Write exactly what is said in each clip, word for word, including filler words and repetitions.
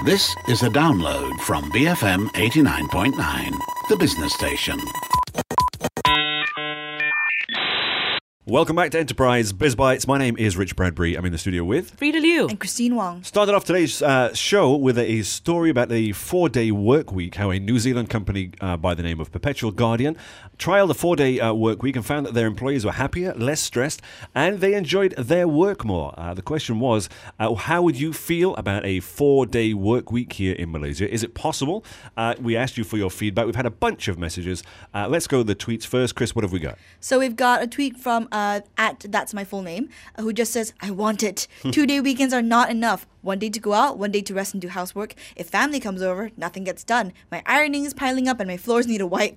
This is a download from B F M eighty-nine point nine, the business station. Welcome back to Enterprise Biz Bites. My name is Rich Bradbury. I'm in the studio with Frida Liu and Christine Wong. Started off today's uh, show with a, a story about the four-day work week, how a New Zealand company uh, by the name of Perpetual Guardian trialed a four-day uh, work week and found that their employees were happier, less stressed, and they enjoyed their work more. Uh, the question was, uh, how would you feel about a four-day work week here in Malaysia? Is it possible? Uh, we asked you for your feedback. We've had a bunch of messages. Uh, let's go to the tweets first. Chris, what have we got? So we've got a tweet from uh, at That's My Full Name, uh, who just says, I want it. Two-day weekends are not enough. One day to go out, one day to rest and do housework. If family comes over, nothing gets done. My ironing is piling up and my floors need a wipe.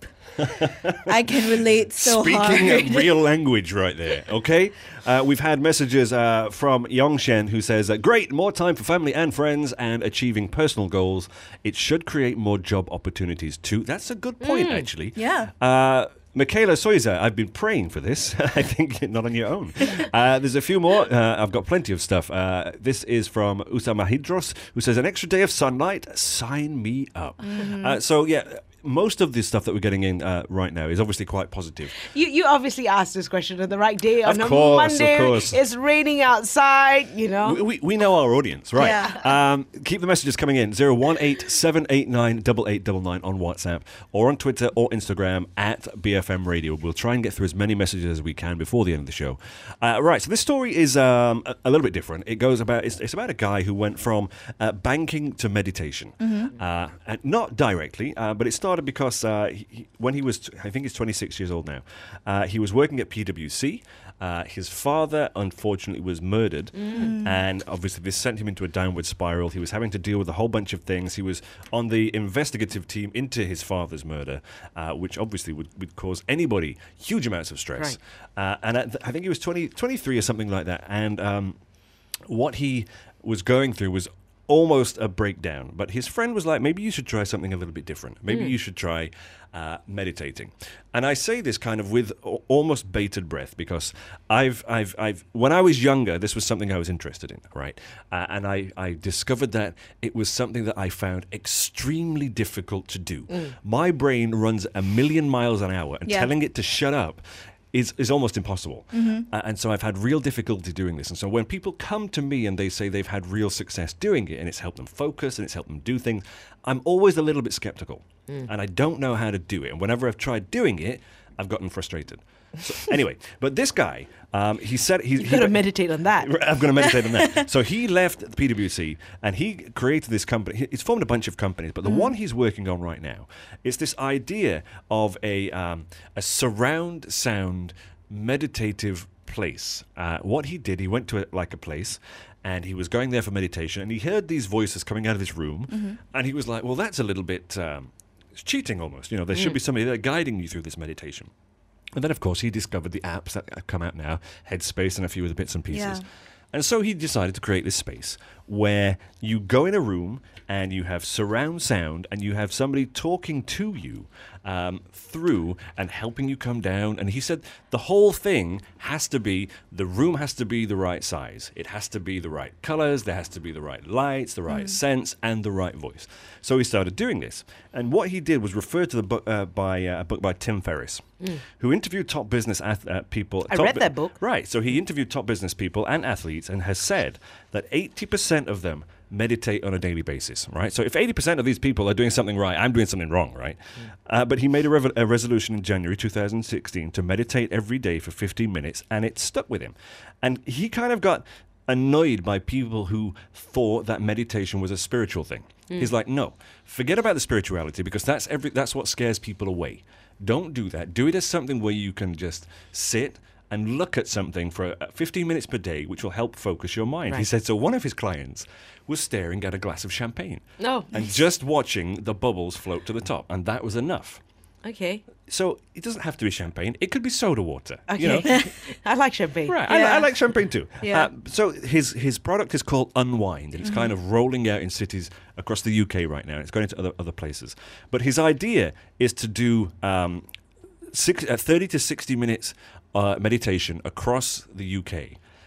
I can relate so Speaking hard. Speaking of real language right there, okay? Uh, we've had messages uh, from Yongshen who says, uh, great, more time for family and friends and achieving personal goals. It should create more job opportunities too. That's a good point, mm, actually. Yeah. Uh, Michaela Soiza, I've been praying for this. I think not on your own. Uh, there's a few more. Uh, I've got plenty of stuff. Uh, this is from Usama Hidros, who says, an extra day of sunlight, sign me up. Mm-hmm. Uh, so, yeah, most of this stuff that we're getting in uh, right now is obviously quite positive. You you obviously asked this question on the right day. On of a course, Monday, of course. It's raining outside, you know. We, we, we know our audience, right? Yeah. Um, keep the messages coming in. zero one eight seven eight nine eight eight nine nine on WhatsApp or on Twitter or Instagram at B F M Radio. We'll try and get through as many messages as we can before the end of the show. Uh, right, so this story is um, a, a little bit different. It goes about, it's, it's about a guy who went from uh, banking to meditation. Mm-hmm. uh, and not directly, uh, but it started because uh, he, when he was, I think he's twenty-six years old now, uh, he was working at P W C. Uh, his father, unfortunately, was murdered, mm. and obviously this sent him into a downward spiral. He was having to deal with a whole bunch of things. He was on the investigative team into his father's murder, uh, which obviously would, would cause anybody huge amounts of stress. Right. Uh, and I, th- I think he was twenty, twenty-three or something like that, and um, what he was going through was almost a breakdown. But his friend was like, maybe you should try something a little bit different. Maybe mm. you should try uh, meditating. And I say this kind of with a- almost bated breath because I've, I've, I've, when I was younger, this was something I was interested in, right? Uh, and I, I discovered that it was something that I found extremely difficult to do. Mm. My brain runs a million miles an hour, and yeah. telling it to shut up is is almost impossible. Mm-hmm. Uh, and so I've had real difficulty doing this. And so when people come to me and they say they've had real success doing it and it's helped them focus and it's helped them do things, I'm always a little bit skeptical. Mm. And I don't know how to do it. And whenever I've tried doing it, I've gotten frustrated. So anyway, but this guy, um, he said... He, You've got to meditate on that. I'm going to meditate on that. So he left the P W C and he created this company. He's formed a bunch of companies, but the mm. one he's working on right now is this idea of a, um, a surround sound meditative place. Uh, what he did, he went to a, like a place and he was going there for meditation and he heard these voices coming out of this room mm-hmm. and he was like, well, that's a little bit um, it's cheating almost. You know, there mm. should be somebody there guiding you through this meditation. And then, of course, he discovered the apps that have come out now, Headspace and a few of the bits and pieces. Yeah. And so he decided to create this space where you go in a room and you have surround sound and you have somebody talking to you um, through and helping you come down. And he said the whole thing has to be, the room has to be the right size. It has to be the right colors. There has to be the right lights, the right mm. sense, and the right voice. So he started doing this. And what he did was refer to the book uh, by uh, a book by Tim Ferriss, mm. who interviewed top business ath- uh, people. I top read that book. Right. So he interviewed top business people and athletes and has said that eighty percent of them meditate on a daily basis, right? So if eighty percent of these people are doing something right, I'm doing something wrong, right? Mm. Uh, but he made a, rev- a resolution in January two thousand sixteen to meditate every day for fifteen minutes, and it stuck with him. And he kind of got annoyed by people who thought that meditation was a spiritual thing. Mm. He's like, no, forget about the spirituality because that's every that's what scares people away. Don't do that. Do it as something where you can just sit and look at something for fifteen minutes per day, which will help focus your mind. Right. He said, so one of his clients was staring at a glass of champagne. Oh. And just watching the bubbles float to the top. And that was enough. Okay. So it doesn't have to be champagne. It could be soda water. Okay. You know? I like champagne. Right. Yeah. I, I like champagne too. Yeah. Uh, so his his product is called Unwind, and it's mm-hmm. kind of rolling out in cities across the U K right now. It's going into other other places. But his idea is to do um, six, uh, thirty to sixty minutes uh, meditation across the U K.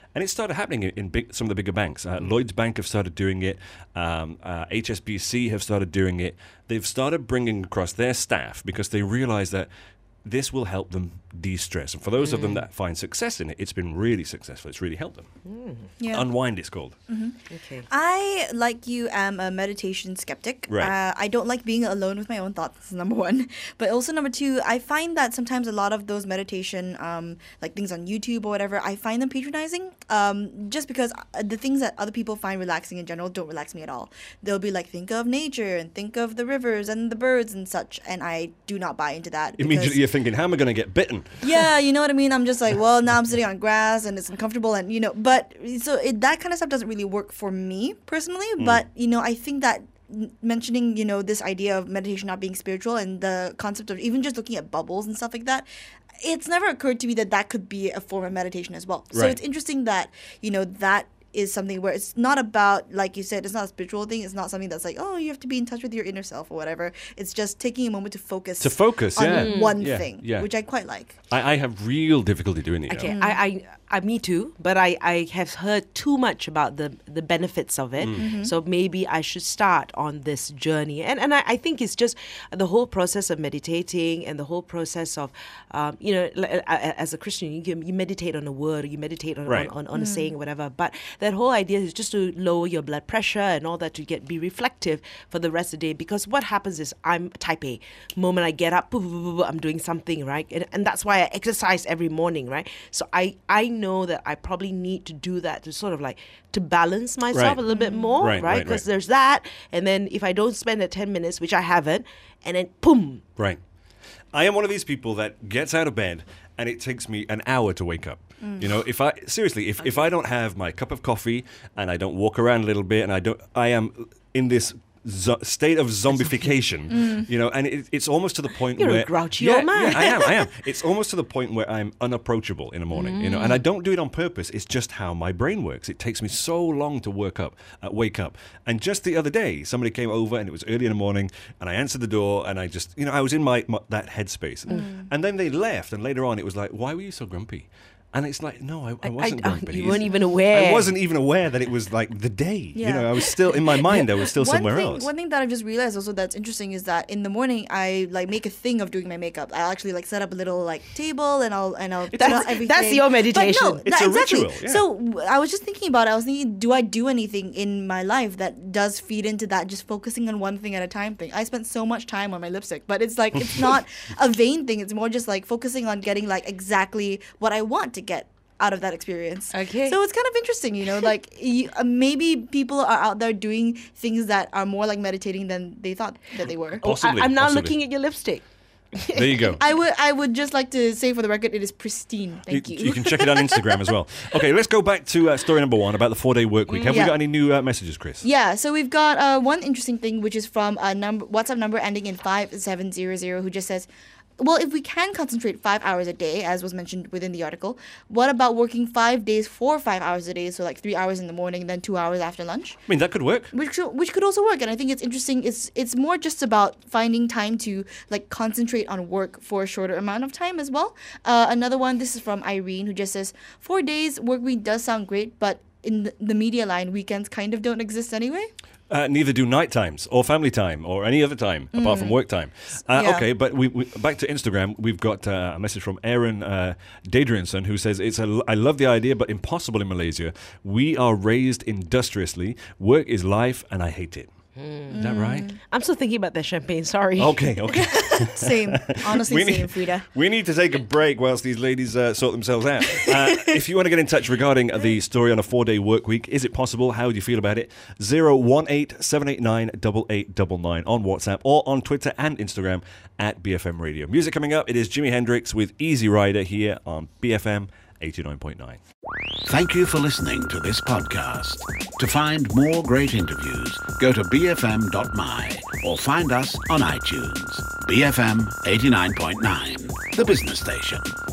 And it started happening in, in big, some of the bigger banks. Uh, Lloyds Bank have started doing it. Um, uh, H S B C have started doing it. They've started bringing across their staff because they realize that this will help them de-stress. And for those mm. of them that find success in it, it's been really successful. It's really helped them. Mm. Yeah. Unwind, it's called. Mm-hmm. Okay. I, like you, am a meditation skeptic. Right. Uh, I don't like being alone with my own thoughts, number one. But also, number two, I find that sometimes a lot of those meditation, um, like things on YouTube or whatever, I find them patronizing um, just because the things that other people find relaxing in general don't relax me at all. They'll be like, think of nature and think of the rivers and the birds and such. And I do not buy into that. Immediately you're thinking, how am I going to get bitten? Yeah, you know what I mean? I'm just like, well, now I'm sitting on grass and it's uncomfortable and, you know, but so it, that kind of stuff doesn't really work for me personally. Mm. But, you know, I think that mentioning, you know, this idea of meditation not being spiritual and the concept of even just looking at bubbles and stuff like that, it's never occurred to me that that could be a form of meditation as well. So right. it's interesting that, you know, that is something where it's not about, like you said, it's not a spiritual thing. It's not something that's like, oh, you have to be in touch with your inner self or whatever. It's just taking a moment to focus to focus on yeah. one yeah. thing, yeah. which I quite like. I, I have real difficulty doing it. Okay, you know? I, I, I, me too. But I, I have heard too much about the the benefits of it. Mm-hmm. So maybe I should start on this journey. And and I, I think it's just the whole process of meditating and the whole process of, um, you know, like, as a Christian, you can, you meditate on a word, or you meditate on right. on, on, on mm. a saying, whatever. But that whole idea is just to lower your blood pressure and all that, to get be reflective for the rest of the day. Because what happens is I'm type A. Moment I get up, I'm doing something, right? And, and that's why I exercise every morning, right? So I, I know that I probably need to do that to sort of like to balance myself right. a little bit more, right? right? Because Because right, right. there's that. And then if I don't spend the ten minutes, which I haven't, and then boom. Right. I am one of these people that gets out of bed and it takes me an hour to wake up. Mm. You know, if I seriously, if, if I don't have my cup of coffee and I don't walk around a little bit and I don't, I am in this zo- state of zombification, mm. you know, and it, it's almost to the point You're where a grouchy yeah, old man. yeah, I am, I am. It's almost to the point where I'm unapproachable in the morning, mm. you know, and I don't do it on purpose. It's just how my brain works. It takes me so long to work up, uh, wake up. And just the other day, somebody came over and it was early in the morning, and I answered the door, and I just, you know, I was in my, my that headspace, mm. and then they left, and later on, it was like, why were you so grumpy? And it's like, no, I, I wasn't I, I, grumpy. you weren't even aware. I wasn't even aware that it was like the day. Yeah. You know, I was still, in my mind, I was still one somewhere thing, else. One thing that I've just realized also that's interesting is that in the morning I like make a thing of doing my makeup. I'll actually like set up a little like table and I'll and I'll put That's- out everything. that's your meditation. But no, It's no, a exactly. ritual, yeah. So w- I was just thinking about it. I was thinking, do I do anything in my life that does feed into that just focusing on one thing at a time thing? I spent so much time on my lipstick, but it's like it's not a vain thing. It's more just like focusing on getting like exactly what I want to get out of that experience. Okay. So it's kind of interesting, you know, like you, uh, maybe people are out there doing things that are more like meditating than they thought that they were. Oh, Possibly, I, I'm now possibly. looking at your lipstick. There you go. I would I would just like to say for the record, it is pristine. Thank you. You can check it on Instagram as well. Okay, let's go back to uh, story number one about the four-day work week. Have Yeah. we got any new uh, messages, Chris? Yeah, so we've got uh, one interesting thing, which is from a number WhatsApp number ending in five seven zero zero, who just says, well, if we can concentrate five hours a day, as was mentioned within the article, what about working five days for five hours a day? So like three hours in the morning, then two hours after lunch, I mean, that could work. which could- which could also work. And I think it's interesting. It's it's more just about finding time to like concentrate on work for a shorter amount of time as well. Uh, another one. This is from Irene, who just says, four days work week does sound great, but in the- the media line, weekends kind of don't exist anyway. Uh, neither do night times or family time or any other time apart from work time. Uh, Yeah. Okay, but we, we back to Instagram. We've got uh, a message from Aaron uh, Dadrianson, who says, "It's a, I love the idea, but impossible in Malaysia. We are raised industriously. Work is life, and I hate it." Is that right? I'm still thinking about that champagne. Sorry. Okay, okay. Same, honestly, We same, need- Frida. We need to take a break whilst these ladies uh, sort themselves out. Uh, if you want to get in touch regarding the story on a four-day work week, is it possible? How do you feel about it? zero one eight seven eight nine eight eight nine nine on WhatsApp or on Twitter and Instagram at B F M Radio. Music coming up. It is Jimi Hendrix with Easy Rider here on B F M eighty-nine point nine. Thank you for listening to this podcast. To find more great interviews, go to b f m dot m y or find us on iTunes. B F M eighty-nine point nine, the business station.